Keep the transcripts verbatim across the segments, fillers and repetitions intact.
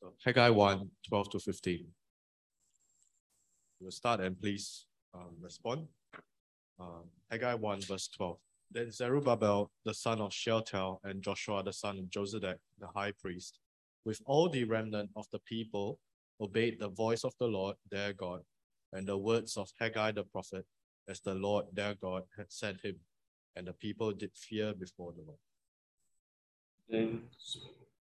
So Haggai one, twelve to fifteen. We'll start and please um, respond. Uh, Haggai one, verse twelve. Then Zerubbabel, the son of Shealtiel, and Joshua, the son of Josedek, the high priest, with all the remnant of the people, obeyed the voice of the Lord their God, and the words of Haggai the prophet, as the Lord their God had sent him. And the people did fear before the Lord. Thanks.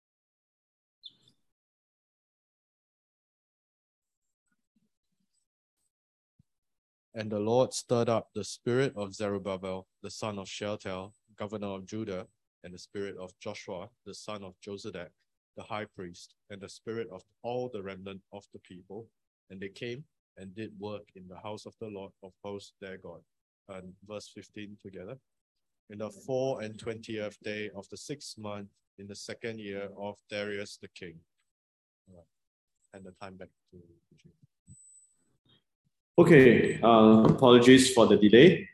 And the Lord stirred up the spirit of Zerubbabel, the son of Shealtiel, governor of Judah, and the spirit of Joshua, the son of Josedek, the high priest, and the spirit of all the remnant of the people. And they came and did work in the house of the Lord of hosts their God. And verse fifteen together. In the four and twentieth day of the sixth month, in the second year of Darius the king. Right. And the time back to you. Okay, uh, apologies for the delay.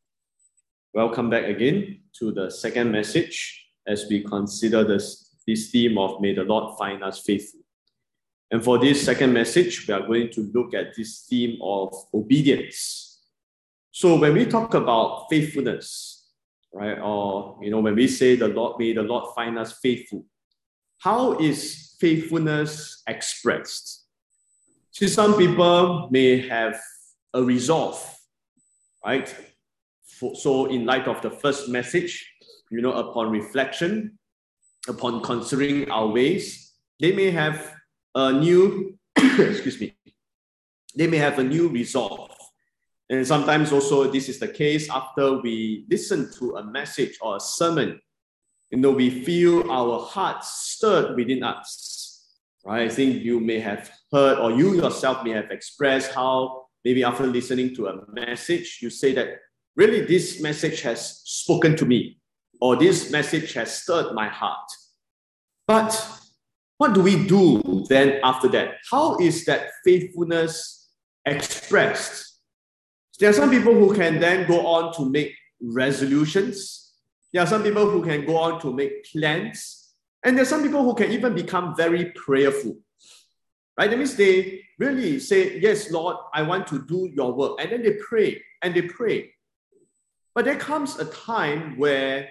Welcome back again to the second message as we consider this, this theme of May the Lord find us faithful. And for this second message, we are going to look at this theme of obedience. So when we talk about faithfulness, right, or you know, when we say the Lord, may the Lord find us faithful, how is faithfulness expressed? See, some people may have a resolve, right? For, so in light of the first message, you know, upon reflection, upon considering our ways, they may have a new, excuse me, they may have a new resolve. And sometimes also this is the case after we listen to a message or a sermon, you know, we feel our hearts stirred within us. Right? I think you may have heard, or you yourself may have expressed how maybe after listening to a message, you say that really this message has spoken to me, or this message has stirred my heart. But what do we do then after that? How is that faithfulness expressed? There are some people who can then go on to make resolutions. There are some people who can go on to make plans. And there are some people who can even become very prayerful, right? That means they really say, yes, Lord, I want to do your work. And then they pray and they pray. But there comes a time where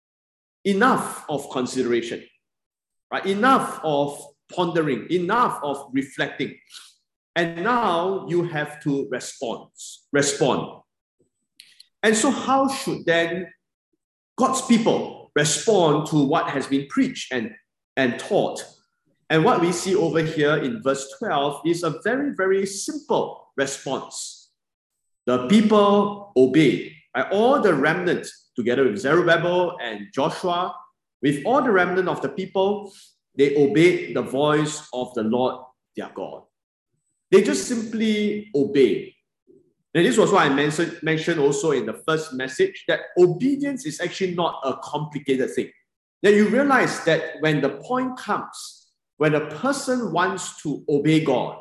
enough of consideration, right? Enough of pondering, enough of reflecting. And now you have to respond, respond. And so how should then God's people respond to what has been preached and, and taught? And what we see over here in verse twelve is a very, very simple response. The people obeyed. Right? All the remnant, together with Zerubbabel and Joshua, with all the remnant of the people, they obeyed the voice of the Lord their God. They just simply obeyed. And this was what I mentioned, mentioned also in the first message, that obedience is actually not a complicated thing. That you realize that when the point comes, when a person wants to obey God,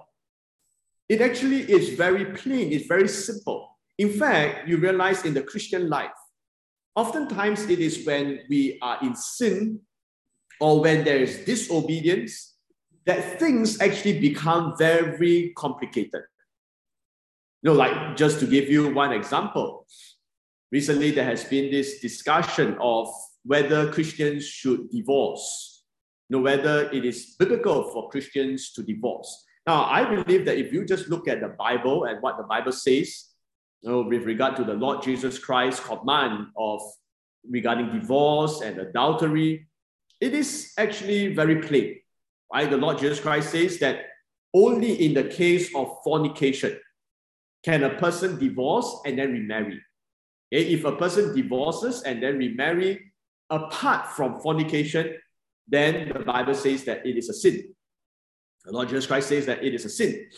it actually is very plain, it's very simple. In fact, you realize in the Christian life, oftentimes it is when we are in sin or when there is disobedience that things actually become very complicated. You know, like just to give you one example, recently there has been this discussion of whether Christians should divorce, you know, whether it is biblical for Christians to divorce. Now, I believe that if you just look at the Bible and what the Bible says, you know, with regard to the Lord Jesus Christ's command of regarding divorce and adultery, it is actually very plain, right? The Lord Jesus Christ says that only in the case of fornication can a person divorce and then remarry. Okay? If a person divorces and then remarry apart from fornication, then the Bible says that it is a sin. The Lord Jesus Christ says that it is a sin.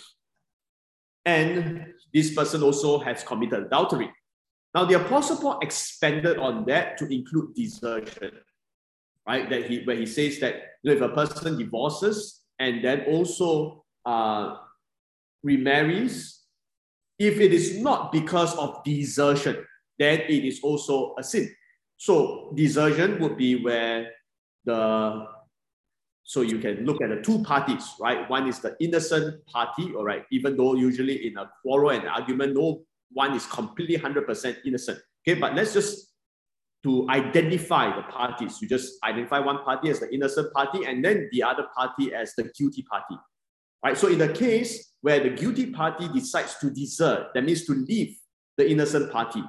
And this person also has committed adultery. Now, the Apostle Paul expanded on that to include desertion, right? That he, where he says that, you know, if a person divorces and then also uh, remarries, if it is not because of desertion, then it is also a sin. So desertion would be where the So you can look at the two parties, right? One is the innocent party, all right, even though usually in a quarrel and argument, no one is completely one hundred percent innocent. Okay, but let's just, to identify the parties, you just identify one party as the innocent party and then the other party as the guilty party. Right? So in the case where the guilty party decides to desert, that means to leave the innocent party,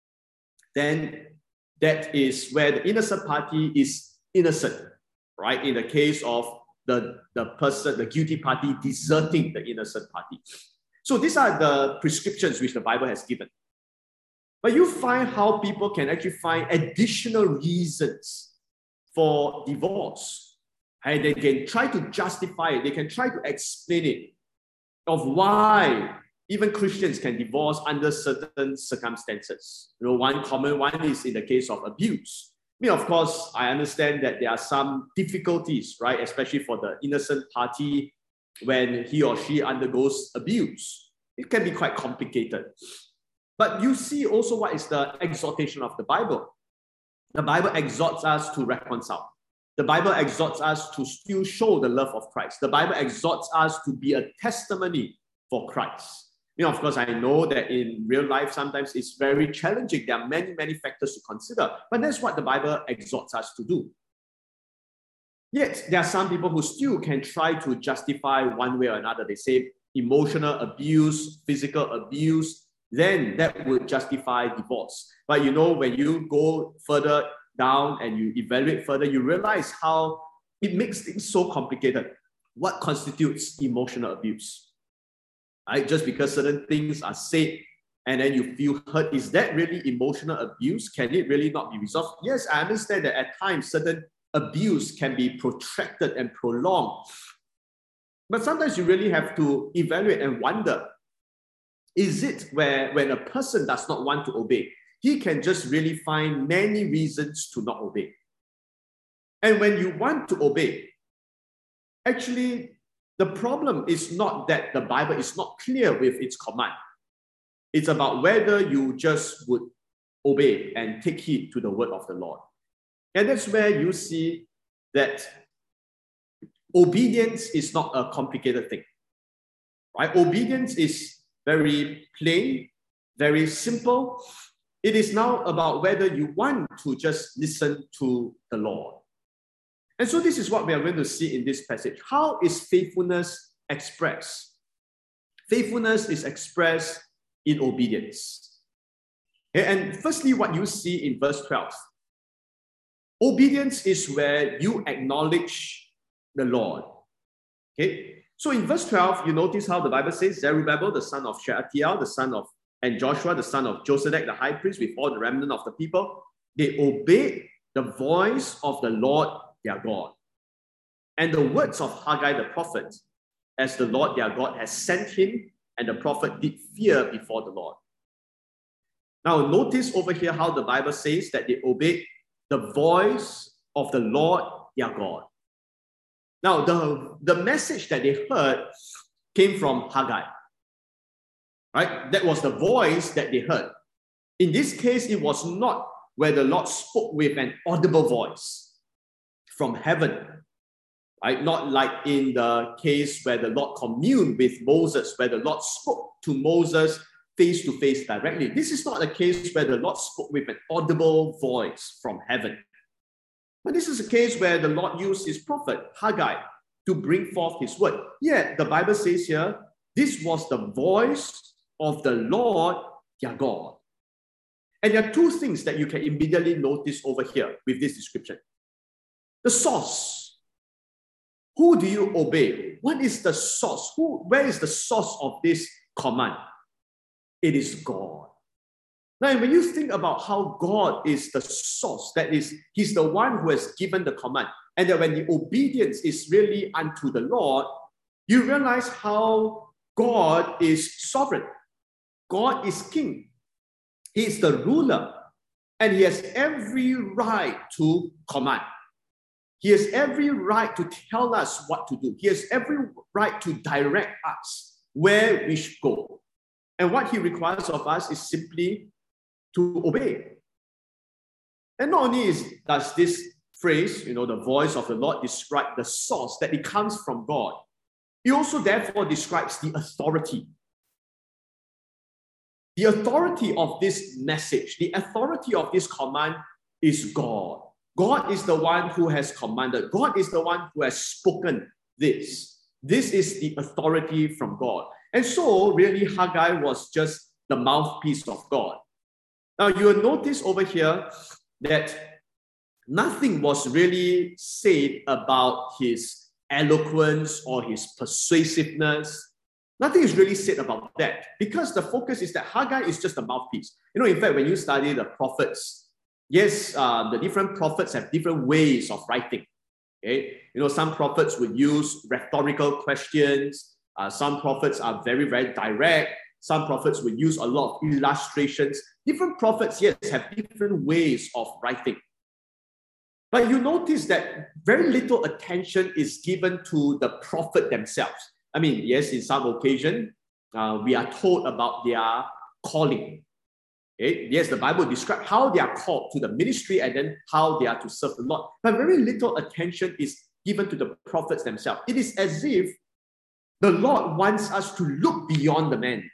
then that is where the innocent party is innocent, right? In the case of the, the person, the guilty party deserting the innocent party. So these are the prescriptions which the Bible has given. But you find how people can actually find additional reasons for divorce. And they can try to justify it. They can try to explain it of why even Christians can divorce under certain circumstances. You know, one common one is in the case of abuse. I mean, of course, I understand that there are some difficulties, right? Especially for the innocent party when he or she undergoes abuse. It can be quite complicated. But you see also what is the exhortation of the Bible. The Bible exhorts us to reconcile. The Bible exhorts us to still show the love of Christ. The Bible exhorts us to be a testimony for Christ. You know, of course, I know that in real life, sometimes it's very challenging. There are many, many factors to consider, but that's what the Bible exhorts us to do. Yet, there are some people who still can try to justify one way or another. They say emotional abuse, physical abuse, then that would justify divorce. But you know, when you go further down and you evaluate further, you realize how it makes things so complicated. What constitutes emotional abuse? Right? Just because certain things are said and then you feel hurt, is that really emotional abuse? Can it really not be resolved? Yes, I understand that at times certain abuse can be protracted and prolonged. But sometimes you really have to evaluate and wonder, is it where when a person does not want to obey, he can just really find many reasons to not obey. And when you want to obey, actually, the problem is not that the Bible is not clear with its command. It's about whether you just would obey and take heed to the word of the Lord. And that's where you see that obedience is not a complicated thing. Right? Obedience is very plain, very simple. It is now about whether you want to just listen to the Lord. And so this is what we are going to see in this passage. How is faithfulness expressed? Faithfulness is expressed in obedience. And firstly, what you see in verse twelve. Obedience is where you acknowledge the Lord. Okay? So in verse twelve, you notice how the Bible says, Zerubbabel, the son of Shealtiel, the son of, and Joshua, the son of Josedek, the high priest, with all the remnant of the people, they obeyed the voice of the Lord their God, and the words of Haggai the prophet, as the Lord their God has sent him, and the prophet did fear before the Lord. Now notice over here how the Bible says that they obeyed the voice of the Lord their God. Now the, the message that they heard came from Haggai. Right? That was the voice that they heard. In this case, it was not where the Lord spoke with an audible voice from heaven, right? Not like in the case where the Lord communed with Moses, where the Lord spoke to Moses face to face directly. This is not a case where the Lord spoke with an audible voice from heaven. But this is a case where the Lord used his prophet, Haggai, to bring forth his word. Yet the Bible says here, this was the voice of the Lord their God. And there are two things that you can immediately notice over here with this description. The source. Who do you obey? What is the source? Who, where is the source of this command? It is God. Now, when you think about how God is the source, that is, he's the one who has given the command, and that when the obedience is really unto the Lord, you realize how God is sovereign. God is king. He is the ruler, and he has every right to command. He has every right to tell us what to do. He has every right to direct us where we should go. And what he requires of us is simply to obey. And not only is, does this phrase, you know, the voice of the Lord, describes the source, that it comes from God. It also therefore describes the authority. The authority of this message, the authority of this command is God. God is the one who has commanded. God is the one who has spoken this. This is the authority from God. And so, really, Haggai was just the mouthpiece of God. Now, you will notice over here that nothing was really said about his eloquence or his persuasiveness. Nothing is really said about that, because the focus is that Haggai is just a mouthpiece. You know, in fact, when you study the prophets, yes, uh, the different prophets have different ways of writing. Okay? You know, some prophets would use rhetorical questions. Uh, some prophets are very, very direct. Some prophets would use a lot of illustrations. Different prophets, yes, have different ways of writing. But you notice that very little attention is given to the prophet themselves. I mean, yes, in some occasion, uh, we are told about their calling. Okay? Yes, the Bible describes how they are called to the ministry and then how they are to serve the Lord. But very little attention is given to the prophets themselves. It is as if the Lord wants us to look beyond the man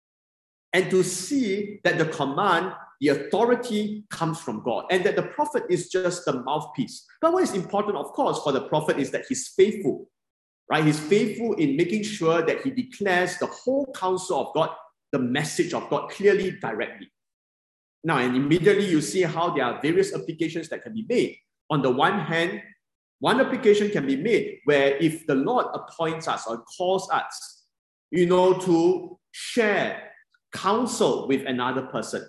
and to see that the command, the authority comes from God, and that the prophet is just the mouthpiece. But what is important, of course, for the prophet is that he's faithful. Right? He's faithful in making sure that he declares the whole counsel of God, the message of God, clearly, directly. Now, and immediately you see how there are various applications that can be made. On the one hand, one application can be made where if the Lord appoints us or calls us, you know, to share counsel with another person,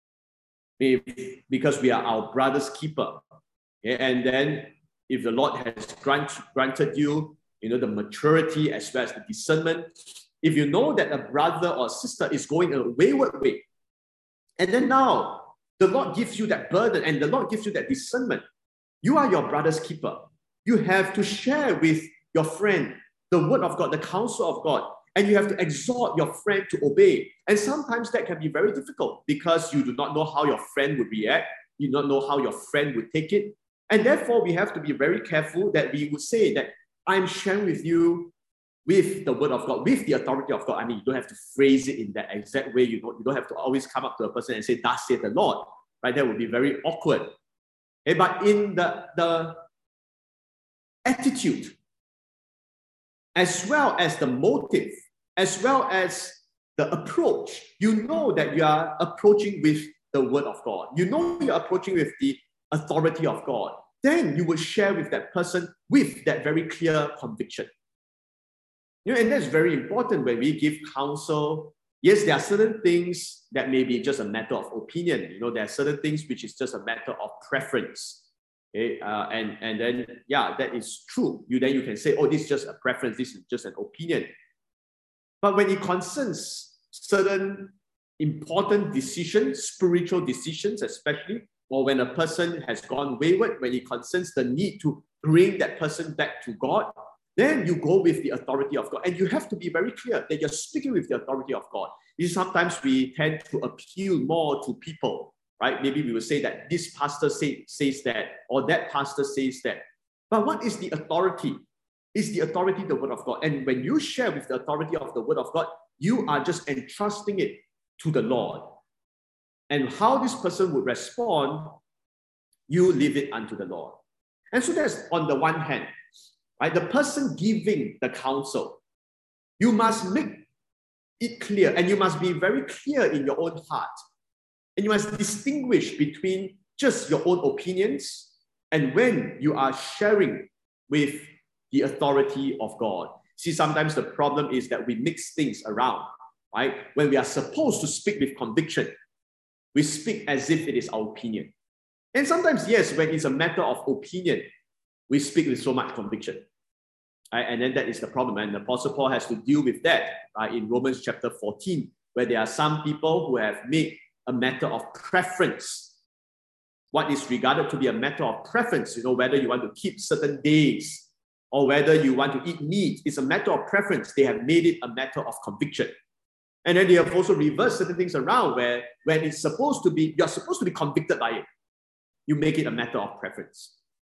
if, because we are our brother's keeper. Okay? And then if the Lord has grant, granted you you know, the maturity as well as the discernment. If you know that a brother or sister is going a wayward way, and then now the Lord gives you that burden and the Lord gives you that discernment, you are your brother's keeper. You have to share with your friend the word of God, the counsel of God, and you have to exhort your friend to obey. And sometimes that can be very difficult because you do not know how your friend would react. You do not know how your friend would take it. And therefore, we have to be very careful that we would say that I'm sharing with you with the word of God, with the authority of God. I mean, you don't have to phrase it in that exact way. You don't, you don't have to always come up to a person and say, thus saith the Lord, right? That would be very awkward. Okay, but in the, the attitude, as well as the motive, as well as the approach, you know that you are approaching with the word of God. You know you're approaching with the authority of God. Then you will share with that person with that very clear conviction. You know, and that's very important when we give counsel. Yes, there are certain things that may be just a matter of opinion. You know, there are certain things which is just a matter of preference. Okay? Uh, and, and then, yeah, that is true. You then you can say, oh, this is just a preference, this is just an opinion. But when it concerns certain important decisions, spiritual decisions especially, or when a person has gone wayward, when it concerns the need to bring that person back to God, then you go with the authority of God. And you have to be very clear that you're speaking with the authority of God. Sometimes we tend to appeal more to people, right? Maybe we will say that this pastor say, says that, or that pastor says that. But what is the authority? Is the authority the word of God? And when you share with the authority of the word of God, you are just entrusting it to the Lord. And how this person would respond, you leave it unto the Lord. And so that's on the one hand, right? The person giving the counsel, you must make it clear, and you must be very clear in your own heart. And you must distinguish between just your own opinions and when you are sharing with the authority of God. See, sometimes the problem is that we mix things around, right? When we are supposed to speak with conviction, we speak as if it is our opinion. And sometimes, yes, when it's a matter of opinion, we speak with so much conviction. Right? And then that is the problem. And the Apostle Paul has to deal with that right, in Romans chapter fourteen, where there are some people who have made a matter of preference. What is regarded to be a matter of preference, you know, whether you want to keep certain days or whether you want to eat meat, it's a matter of preference. They have made it a matter of conviction. And then they have also reversed certain things around where when it's supposed to be, you're supposed to be convicted by it. You make it a matter of preference.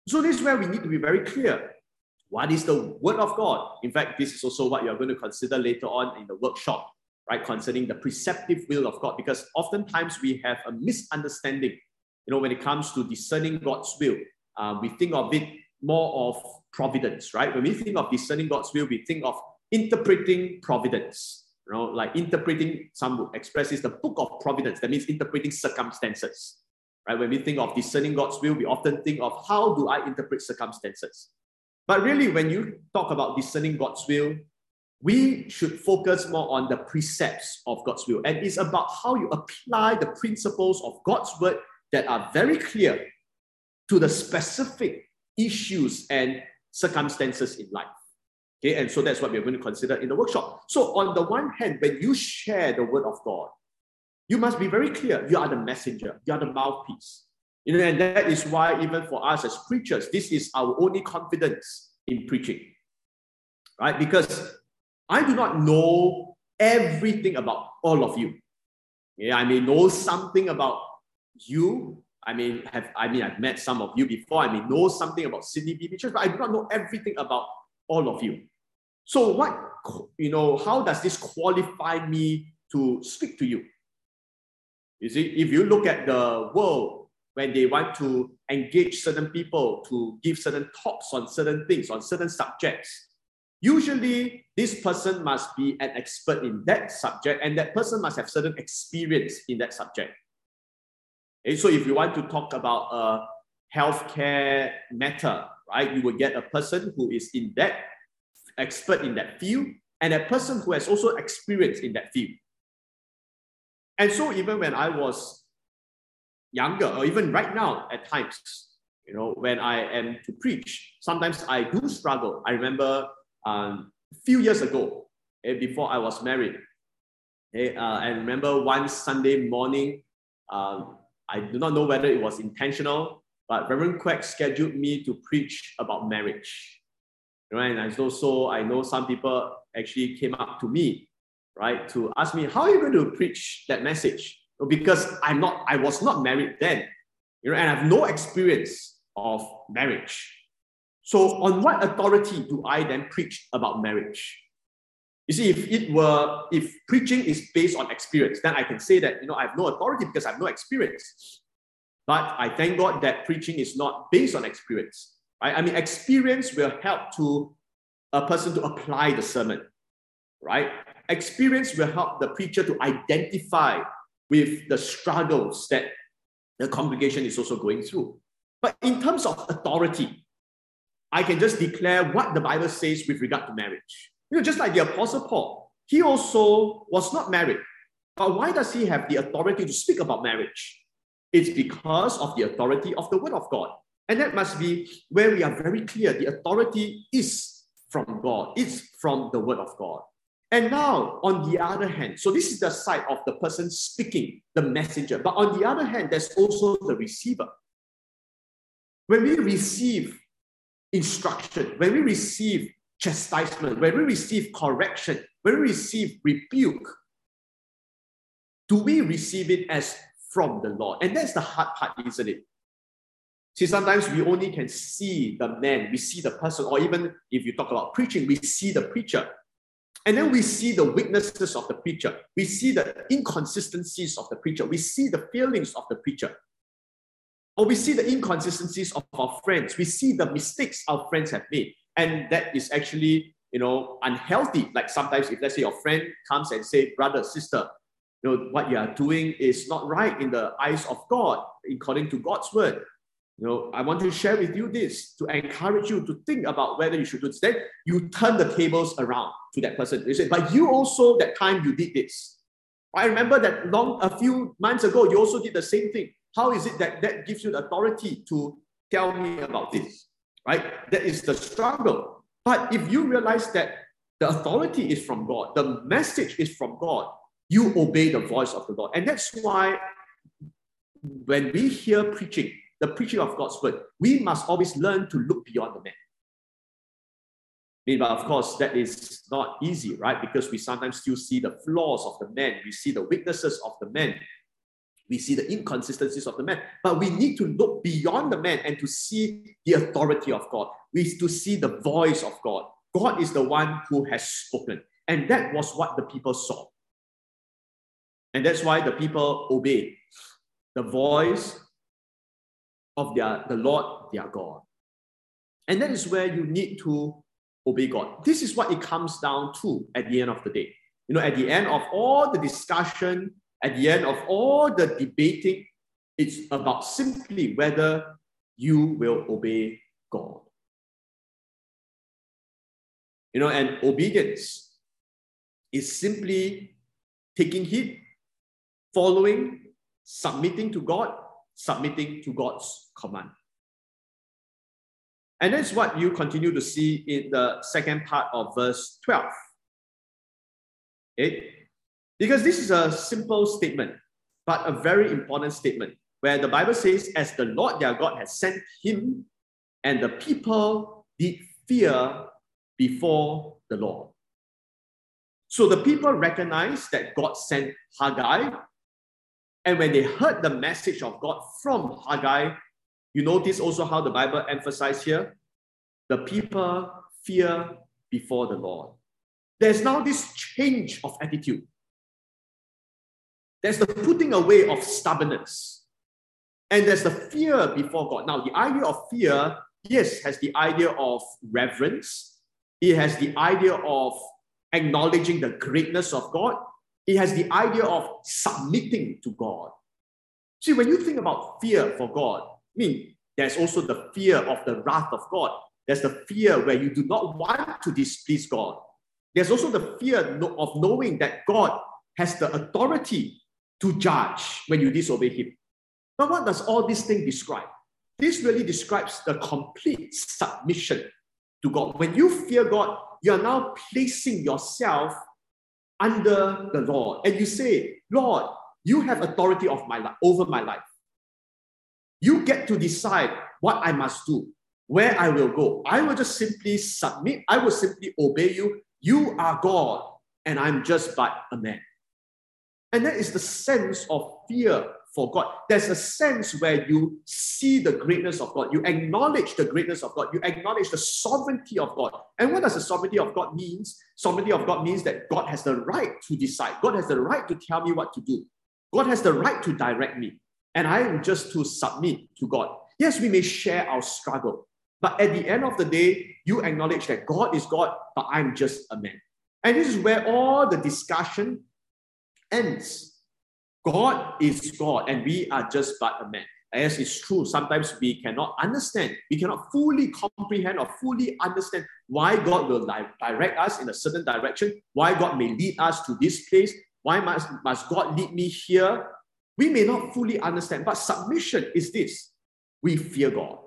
So this is where we need to be very clear. What is the word of God? In fact, this is also what you're going to consider later on in the workshop, right? Concerning the preceptive will of God, because oftentimes we have a misunderstanding, you know, when it comes to discerning God's will. Uh, we think of it more of providence, right? When we think of discerning God's will, we think of interpreting providence, you know, like interpreting, some would express is the book of providence. That means interpreting circumstances, right? When we think of discerning God's will, we often think of how do I interpret circumstances? But really, when you talk about discerning God's will, we should focus more on the precepts of God's will. And it's about how you apply the principles of God's word that are very clear to the specific issues and circumstances in life. Okay, and so that's what we're going to consider in the workshop. So on the one hand, when you share the word of God, you must be very clear. You are the messenger. You are the mouthpiece. You know, and that is why even for us as preachers, this is our only confidence in preaching, right? Because I do not know everything about all of you. Yeah, I may know something about you. I may have, I mean, I've met some of you before. I may know something about Sydney B B Church, but I do not know everything about all of you. So what, you know, how does this qualify me to speak to you? You see, if you look at the world, when they want to engage certain people to give certain talks on certain things, on certain subjects, usually this person must be an expert in that subject, and that person must have certain experience in that subject. Okay, so if you want to talk about a healthcare matter, right, you will get a person who is in that, expert in that field, and a person who has also experience in that field. And so even when I was younger, or even right now at times, you know, when I am to preach, sometimes I do struggle. I remember um, a few years ago, eh, before I was married, eh, uh, I remember one Sunday morning, um, I do not know whether it was intentional, but Reverend Quek scheduled me to preach about marriage. Right? And I also, I know some people actually came up to me, right, to ask me, how are you going to preach that message? Because I'm not, I was not married then, you know, and I have no experience of marriage. So on what authority do I then preach about marriage? You see, if it were, if preaching is based on experience, then I can say that, you know, I have no authority because I have no experience. But I thank God that preaching is not based on experience. Right? I mean, experience will help to a person to apply the sermon, right? Experience will help the preacher to identify with the struggles that the congregation is also going through. But in terms of authority, I can just declare what the Bible says with regard to marriage. You know, just like the Apostle Paul, he also was not married. But why does he have the authority to speak about marriage? It's because of the authority of the Word of God. And that must be where we are very clear. The authority is from God. It's from the Word of God. And now, on the other hand, so this is the side of the person speaking, the messenger. But on the other hand, there's also the receiver. When we receive instruction, when we receive chastisement, when we receive correction, when we receive rebuke, do we receive it as from the Lord? And that's the hard part, isn't it? See, sometimes we only can see the man, we see the person, or even if you talk about preaching, we see the preacher. And then we see the weaknesses of the preacher. We see the inconsistencies of the preacher. We see the failings of the preacher. Or we see the inconsistencies of our friends. We see the mistakes our friends have made. And that is actually, you know, unhealthy. Like sometimes if let's say your friend comes and say, brother, sister, you know, what you are doing is not right in the eyes of God, according to God's word. You know, I want to share with you this to encourage you to think about whether you should do this. Then you turn the tables around to that person. You say, but you also, that time you did this. I remember that long, a few months ago, you also did the same thing. How is it that that gives you the authority to tell me about this? Right? That is the struggle. But if you realize that the authority is from God, the message is from God, you obey the voice of the Lord. And that's why when we hear preaching, the preaching of God's word, we must always learn to look beyond the man. But of course, that is not easy, right? Because we sometimes still see the flaws of the man. We see the weaknesses of the man. We see the inconsistencies of the man, but we need to look beyond the man and to see the authority of God. We need to see the voice of God. God is the one who has spoken. And that was what the people saw. And that's why the people obeyed the voice of their, the Lord, their God. And that is where you need to obey God. This is what it comes down to at the end of the day. You know, at the end of all the discussion, at the end of all the debating, it's about simply whether you will obey God. You know, and obedience is simply taking heed, following, submitting to God, submitting to God's command. And that's what you continue to see in the second part of verse twelve. Okay? Because this is a simple statement, but a very important statement, where the Bible says, as the Lord their God has sent him, and the people did fear before the Lord. So the people recognized that God sent Haggai, and when they heard the message of God from Haggai, you notice also how the Bible emphasized here, the people fear before the Lord. There's now this change of attitude. There's the putting away of stubbornness. And there's the fear before God. Now, the idea of fear, yes, has the idea of reverence. It has the idea of acknowledging the greatness of God. It has the idea of submitting to God. See, when you think about fear for God, I mean, there's also the fear of the wrath of God. There's the fear where you do not want to displease God. There's also the fear of knowing that God has the authority to judge when you disobey him. But what does all this thing describe? This really describes the complete submission to God. When you fear God, you are now placing yourself under the Lord. And you say, Lord, you have authority of my life, over my life. You get to decide what I must do, where I will go. I will just simply submit. I will simply obey you. You are God, and I'm just but a man. And that is the sense of fear for God. There's a sense where you see the greatness of God. You acknowledge the greatness of God. You acknowledge the sovereignty of God. And what does the sovereignty of God mean? Sovereignty of God means that God has the right to decide. God has the right to tell me what to do. God has the right to direct me. And I am just to submit to God. Yes, we may share our struggle. But at the end of the day, you acknowledge that God is God, but I'm just a man. And this is where all the discussion ends. God is God, and we are just but a man. As it's true, sometimes we cannot understand, we cannot fully comprehend or fully understand why God will direct us in a certain direction, why God may lead us to this place, why must, must God lead me here? We may not fully understand, but submission is this. We fear God.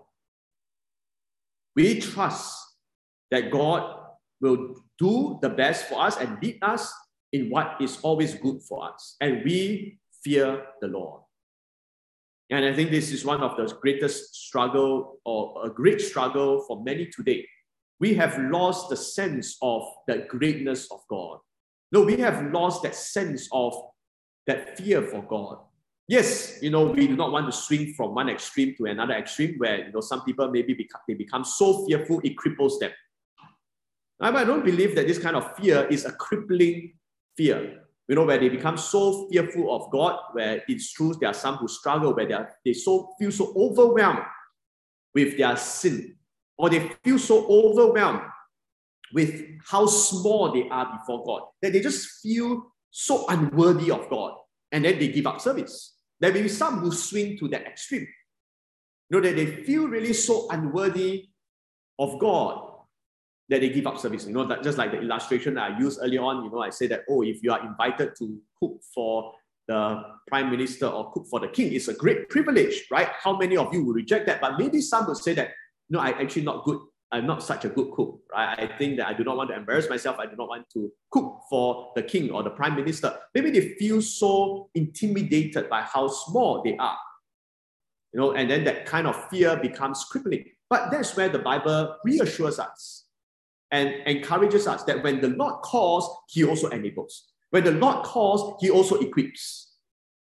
We trust that God will do the best for us and lead us in what is always good for us. And we fear the Lord. And I think this is one of the greatest struggle, or a great struggle for many today. We have lost the sense of the greatness of God. No, we have lost that sense of that fear for God. Yes, you know, we do not want to swing from one extreme to another extreme where, you know, some people maybe become, they become so fearful, it cripples them. I don't believe that this kind of fear is a crippling fear. You know, where they become so fearful of God, where it's true there are some who struggle, where they, are, they so feel so overwhelmed with their sin, or they feel so overwhelmed with how small they are before God, that they just feel so unworthy of God, and then they give up service. There may be some who swing to that extreme. You know, that they feel really so unworthy of God that they give up service. You know, that just like the illustration that I used earlier on, you know, I say that, oh, if you are invited to cook for the prime minister or cook for the king, it's a great privilege, right? How many of you will reject that? But maybe some will say that, no, I'm actually not good. I'm not such a good cook, right? I think that I do not want to embarrass myself. I do not want to cook for the king or the prime minister. Maybe they feel so intimidated by how small they are, you know, and then that kind of fear becomes crippling. But that's where the Bible reassures us and encourages us that when the Lord calls, he also enables. When the Lord calls, he also equips.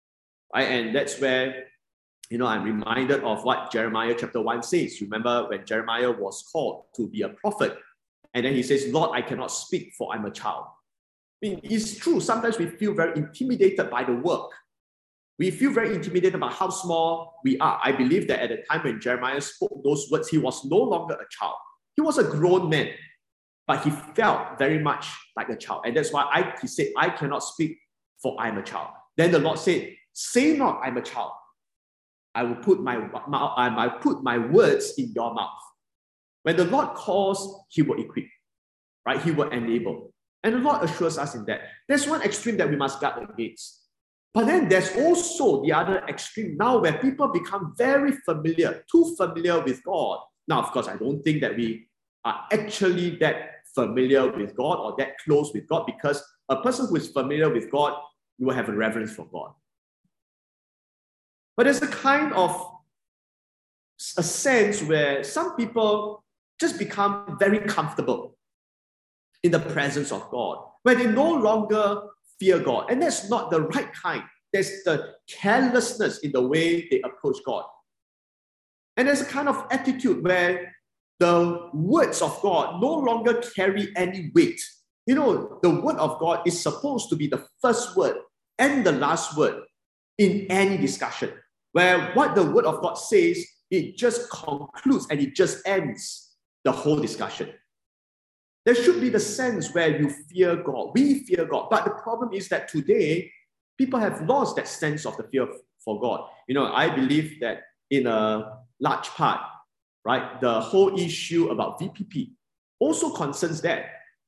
right? And that's where, you know, I'm reminded of what Jeremiah chapter one says. Remember when Jeremiah was called to be a prophet, and then he says, Lord, I cannot speak for I'm a child. I mean, it's true. Sometimes we feel very intimidated by the work. We feel very intimidated about how small we are. I believe that at the time when Jeremiah spoke those words, he was no longer a child. He was a grown man, but he felt very much like a child. And that's why I, he said, I cannot speak for I'm a child. Then the Lord said, say not I'm a child. I will put my mouth, I put my words in your mouth. When the Lord calls, he will equip, right? He will enable. And the Lord assures us in that. There's one extreme that we must guard against. But then there's also the other extreme now where people become very familiar, too familiar with God. Now, of course, I don't think that we are actually that familiar with God or that close with God, because a person who is familiar with God will have a reverence for God. But there's a kind of a sense where some people just become very comfortable in the presence of God, where they no longer fear God. And that's not the right kind. There's the carelessness in the way they approach God. And there's a kind of attitude where the words of God no longer carry any weight. You know, the word of God is supposed to be the first word and the last word in any discussion, where what the word of God says, it just concludes and it just ends the whole discussion. There should be the sense where you fear God. We fear God. But the problem is that today, people have lost that sense of the fear for God. You know, I believe that in a large part, right, the whole issue about V P P also concerns that.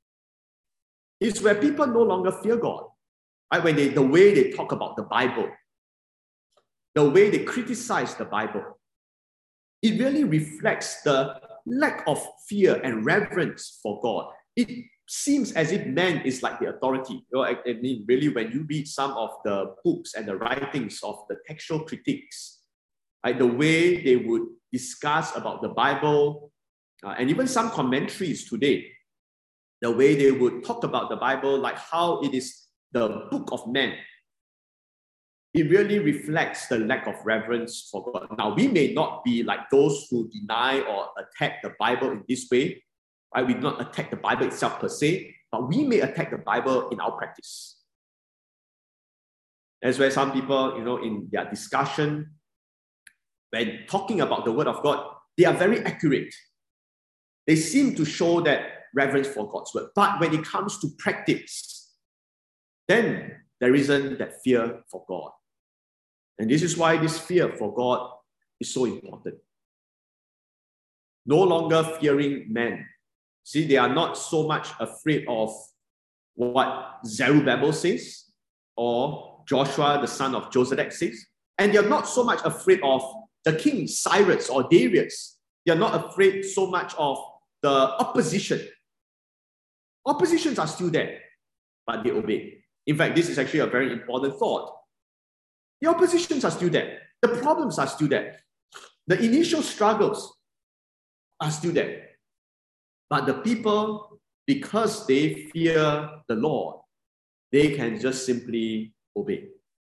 It's where people no longer fear God. Right? When they, the way they talk about the Bible, the way they criticize the Bible, it really reflects the lack of fear and reverence for God. It seems as if man is like the authority. You know, I, I mean, really, when you read some of the books and the writings of the textual critics, right, the way they would discuss about the Bible, uh, and even some commentaries today, the way they would talk about the Bible, like how it is the book of man, it really reflects the lack of reverence for God. Now, we may not be like those who deny or attack the Bible in this way, right? We do not attack the Bible itself per se, but we may attack the Bible in our practice. That's where some people, you know, in their discussion, when talking about the Word of God, they are very accurate. They seem to show that reverence for God's Word. But when it comes to practice, then there isn't that fear for God. And this is why this fear for God is so important. No longer fearing men. See, they are not so much afraid of what Zerubbabel says or Joshua, the son of Josedek, says. And they are not so much afraid of the king Cyrus or Darius. They are not afraid so much of the opposition. Oppositions are still there, but they obey. In fact, this is actually a very important thought. The oppositions are still there. The problems are still there. The initial struggles are still there. But the people, because they fear the Lord, they can just simply obey.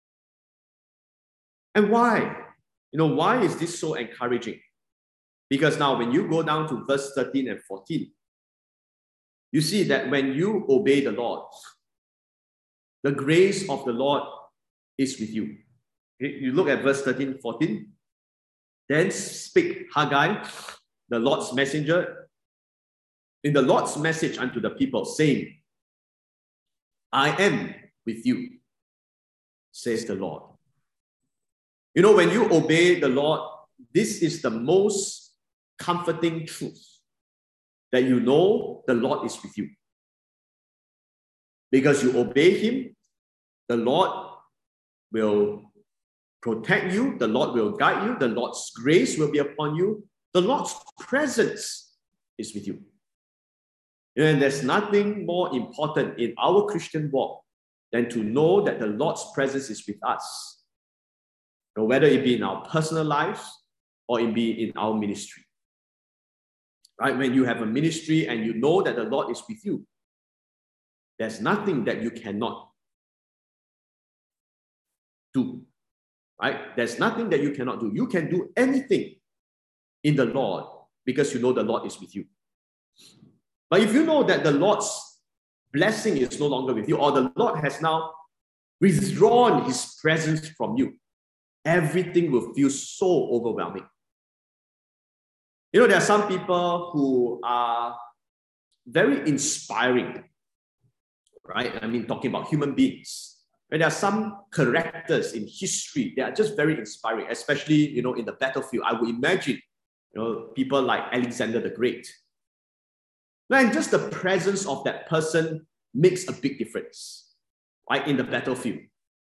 And why? You know, why is this so encouraging? Because now when you go down to verse thirteen and fourteen, you see that when you obey the Lord, the grace of the Lord is with you. You look at verse thirteen, fourteen. Then spake Haggai, the Lord's messenger, in the Lord's message unto the people, saying, I am with you, says the Lord. You know, when you obey the Lord, this is the most comforting truth, that you know the Lord is with you. Because you obey Him, the Lord will protect you, the Lord will guide you, the Lord's grace will be upon you, the Lord's presence is with you. And there's nothing more important in our Christian walk than to know that the Lord's presence is with us, no, whether it be in our personal lives or it be in our ministry. Right? When you have a ministry and you know that the Lord is with you, there's nothing that you cannot do. right? There's nothing that you cannot do. You can do anything in the Lord because you know the Lord is with you. But if you know that the Lord's blessing is no longer with you, or the Lord has now withdrawn his presence from you, everything will feel so overwhelming. You know, there are some people who are very inspiring, right? I mean, talking about human beings. And there are some characters in history that are just very inspiring, especially, you know, in the battlefield. I would imagine, you know, people like Alexander the Great. And just the presence of that person makes a big difference, right, in the battlefield.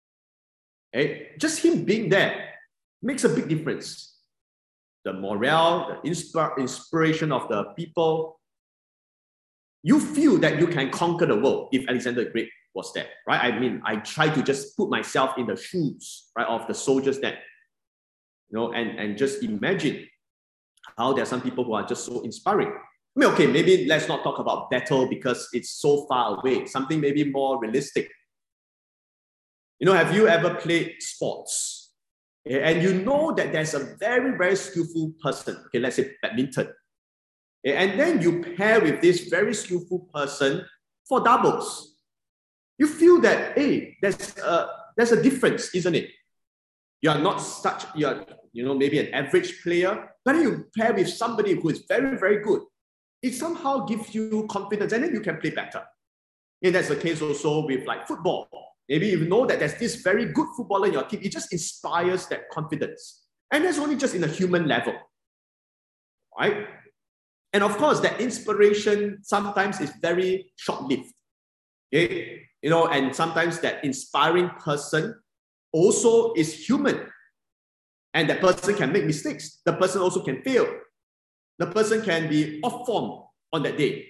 Okay? Just him being there makes a big difference. The morale, the insp- inspiration of the people. You feel that you can conquer the world if Alexander the Great was there, right? I mean, I try to just put myself in the shoes, right, of the soldiers that, you know, and, and just imagine how there are some people who are just so inspiring. I mean, okay, maybe let's not talk about battle because it's so far away. Something maybe more realistic. You know, have you ever played sports? And you know that there's a very, very skillful person. Okay, let's say badminton. And then you pair with this very skillful person for doubles. You feel that, hey, there's a, there's a difference, isn't it? You are not such, you are, you know, maybe an average player, but then you pair with somebody who is very, very good. It somehow gives you confidence, and then you can play better. And that's the case also with like football. Maybe you know that there's this very good footballer in your team. It just inspires that confidence. And that's only just in a human level, right? And of course, that inspiration sometimes is very short-lived. Okay? You know, and sometimes that inspiring person also is human. And that person can make mistakes. The person also can fail. The person can be off form on that day.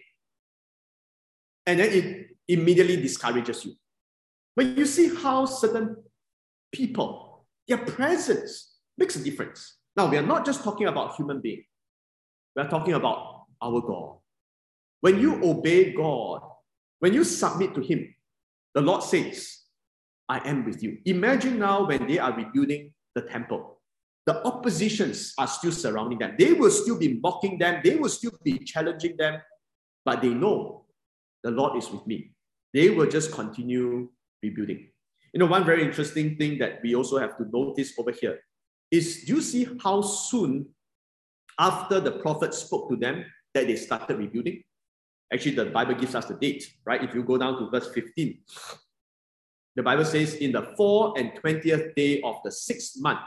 And then it immediately discourages you. But you see how certain people, their presence makes a difference. Now, we are not just talking about human beings. We are talking about our God. When you obey God, when you submit to him, the Lord says, I am with you. Imagine now when they are rebuilding the temple. The oppositions are still surrounding them. They will still be mocking them. They will still be challenging them. But they know the Lord is with me. They will just continue rebuilding. You know, one very interesting thing that we also have to notice over here is, do you see how soon after the prophet spoke to them that they started rebuilding? Actually, the Bible gives us the date, right? If you go down to verse fifteen, the Bible says, in the fourth and twentieth day of the sixth month,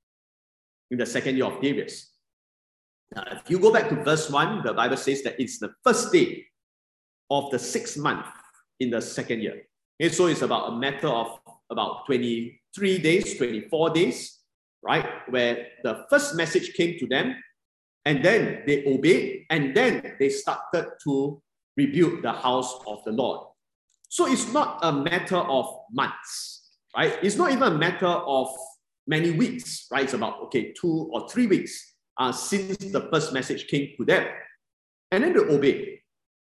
in the second year of Darius. Now, if you go back to verse one, the Bible says that it's the first day of the sixth month in the second year. Okay, so it's about a matter of about twenty-three days, twenty-four days, right? Where the first message came to them, and then they obeyed, and then they started to rebuild the house of the Lord. So it's not a matter of months, right? It's not even a matter of many weeks, right? It's about, okay, two or three weeks uh, since the first message came to them. And then they obey.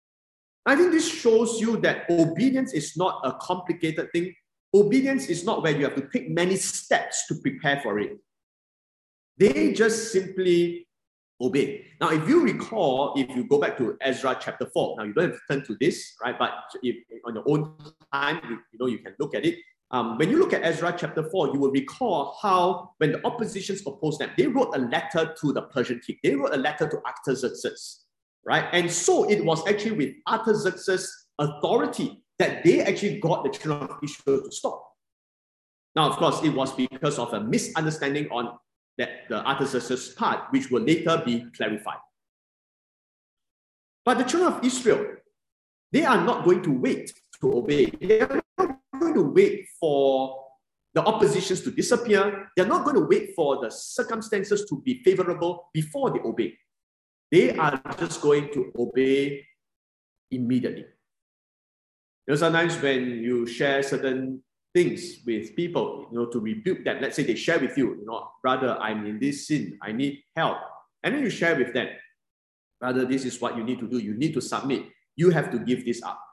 I think this shows you that obedience is not a complicated thing. Obedience is not where you have to take many steps to prepare for it. They just simply obey. Now, if you recall, if you go back to Ezra chapter four, now you don't have to turn to this, right? But if on your own time, you, you know, you can look at it. Um, when you look at Ezra chapter four, you will recall how when the oppositions opposed them, they wrote a letter to the Persian king. They wrote a letter to Artaxerxes, right? And so it was actually with Artaxerxes' authority that they actually got the children of Israel to stop. Now, of course, it was because of a misunderstanding on that the Artaxerxes part, which will later be clarified. But the children of Israel, they are not going to wait to obey. They are not going to wait for the oppositions to disappear. They're not going to wait for the circumstances to be favorable before they obey. They are just going to obey immediately. You know, sometimes when you share certain things with people, you know, to rebuke them, let's say they share with you, you know, brother, I'm in this sin, I need help. And then you share with them, brother, this is what you need to do. You need to submit. You have to give this up.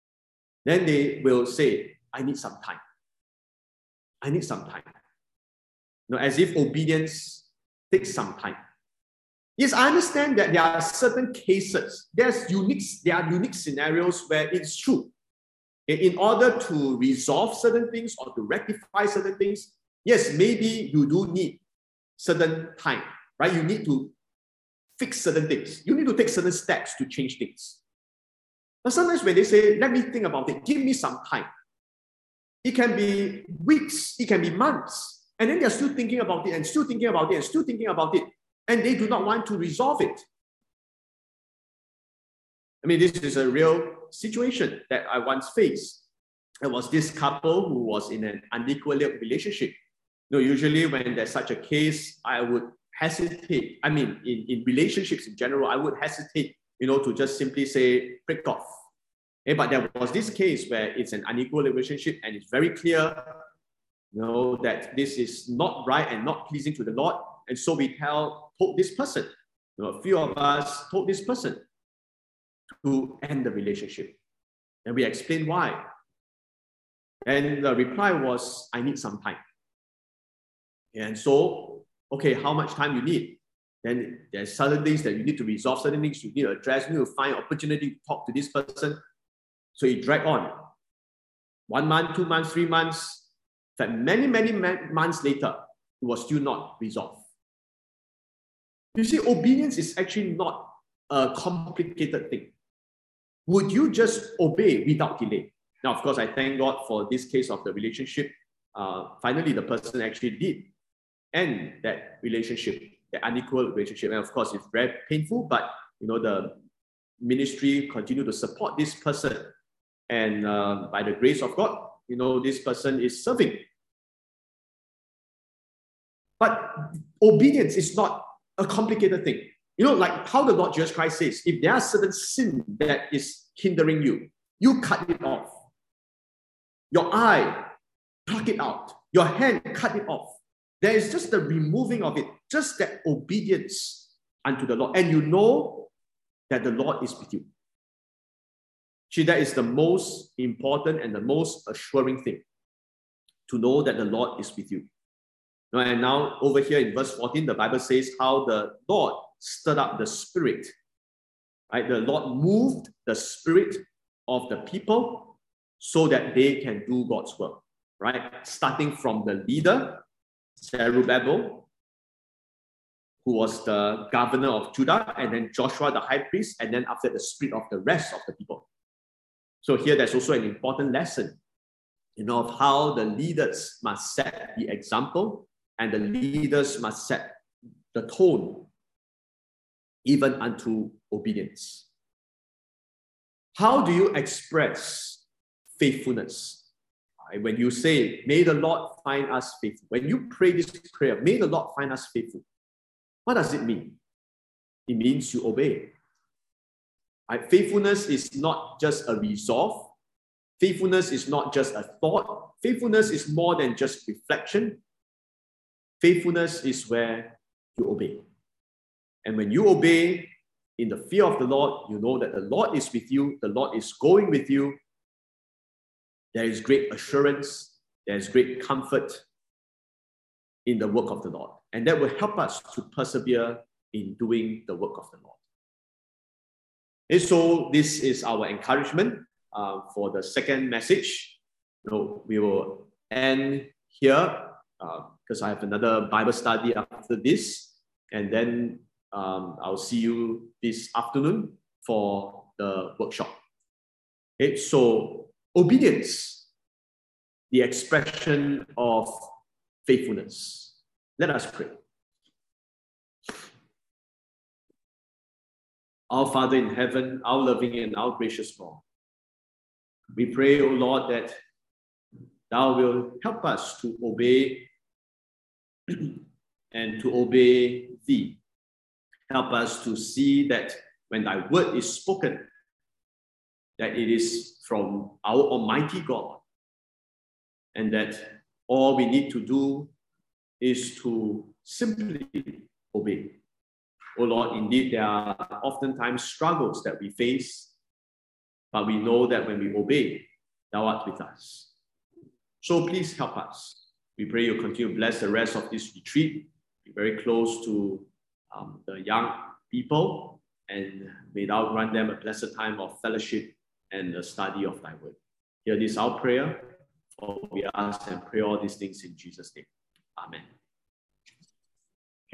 Then they will say, I need some time. I need some time. You know, as if obedience takes some time. Yes, I understand that there are certain cases, there's unique, there are unique scenarios where it's true. In order to resolve certain things or to rectify certain things, yes, maybe you do need certain time, right? You need to fix certain things. You need to take certain steps to change things. But sometimes when they say, let me think about it, give me some time, it can be weeks, it can be months, and then they're still thinking about it and still thinking about it and still thinking about it, and they do not want to resolve it. I mean, this is a real situation that I once faced. There was this couple who was in an unequal relationship. You know, usually when there's such a case, I would hesitate. I mean, in, in relationships in general, I would hesitate, you know, to just simply say, break off. Okay, but there was this case where it's an unequal relationship and it's very clear, you know, that this is not right and not pleasing to the Lord. And so we tell, told this person, you know, a few of us told this person to end the relationship. And we explained why. And the reply was, I need some time. And so, okay, how much time you need? Then there's certain things that you need to resolve, certain things you need to address, you need to find opportunity to talk to this person. So it dragged on. One month, two months, three months. In fact, many, many months later, it was still not resolved. You see, obedience is actually not a complicated thing. Would you just obey without delay? Now, of course, I thank God for this case of the relationship. Uh, finally, the person actually did end that relationship, the unequal relationship. And of course, it's very painful, but you know, the ministry continued to support this person. And uh, by the grace of God, you know, this person is serving. But obedience is not a complicated thing. You know, like how the Lord Jesus Christ says, if there are certain sin that is hindering you, you cut it off. Your eye, pluck it out. Your hand, cut it off. There is just the removing of it, just that obedience unto the Lord. And you know that the Lord is with you. See, that is the most important and the most assuring thing, to know that the Lord is with you. And now over here in verse fourteen, the Bible says how the Lord stirred up the spirit. Right? The Lord moved the spirit of the people so that they can do God's work. Right? Starting from the leader, Zerubbabel, who was the governor of Judah, and then Joshua the high priest, and then after the spirit of the rest of the people. So here there's also an important lesson, you know, of how the leaders must set the example and the leaders must set the tone even unto obedience. How do you express faithfulness? When you say, may the Lord find us faithful. When you pray this prayer, may the Lord find us faithful. What does it mean? It means you obey. Right? Faithfulness is not just a resolve. Faithfulness is not just a thought. Faithfulness is more than just reflection. Faithfulness is where you obey. And when you obey in the fear of the Lord, you know that the Lord is with you, the Lord is going with you. There is great assurance, there is great comfort in the work of the Lord. And that will help us to persevere in doing the work of the Lord. And so this is our encouragement uh, for the second message. So we will end here because uh, I have another Bible study after this. And then um, I'll see you this afternoon for the workshop. Okay, so obedience, the expression of faithfulness. Let us pray. Our Father in heaven, our loving and our gracious Lord, we pray, O Lord, that Thou will help us to obey and to obey Thee. Help us to see that when Thy word is spoken, that it is from our Almighty God, and that all we need to do is to simply obey. Oh Lord, indeed, there are oftentimes struggles that we face, but we know that when we obey, Thou art with us. So please help us We pray you continue to bless the rest of this retreat. Be very close to um, the young people, and may thou grant them a blessed time of fellowship and the study of thy word. Hear this our prayer, for we ask and pray all these things in Jesus' name. Amen.